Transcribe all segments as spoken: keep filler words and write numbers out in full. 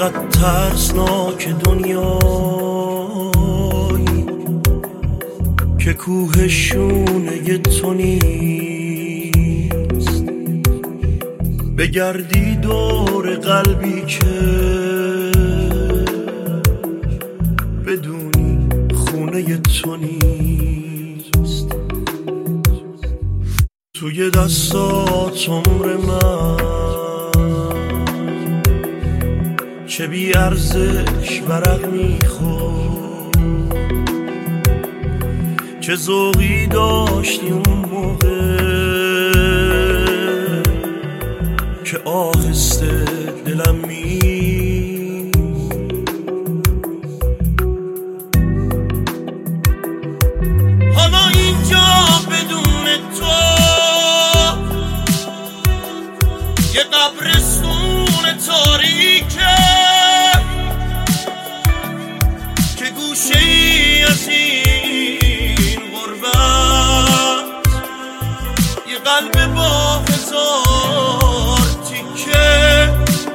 چقدر ترسناک دنیایی که کوه شونه تو نیست. بگردی دور قلبی که بدونی خونه تو نیست. توی دستات عمر من چه بی ارزش ورق میخورد، چه ذوقی داشتی اون موقع که آهسته دلم می حالا اینجا بدون تو یه قبرستون تاریکه که گوشه ای از این غربت یه قلب با هزار تیکه.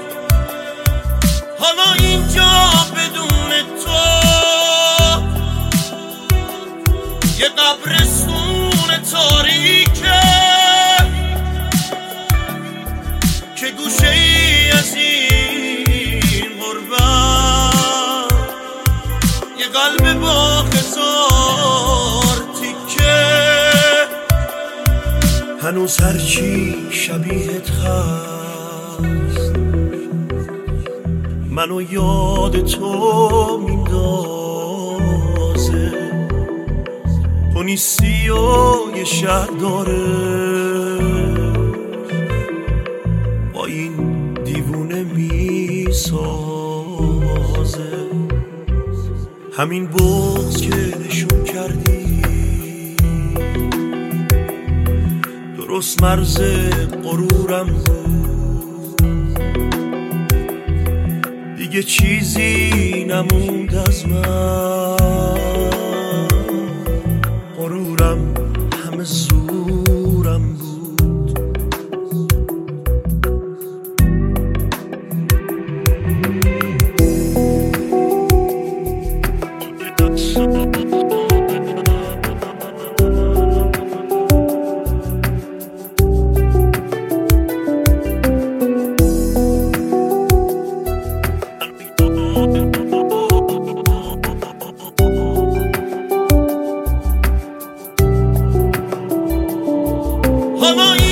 حالا اینجا بدون تو یه قبرستون تاریکه که گوشه ای از این غربت یه قلب با هزار تیکه. هنوز هرچی شبیهت هست منو یاد تو میندازه. تو نیستی و یه شهر داره با این دیوونه میسازه. همین بغض که نشون کردی درست مرز غرورم بود. دیگه چیزی نموند از من، غرورم همه زورم بود. حالا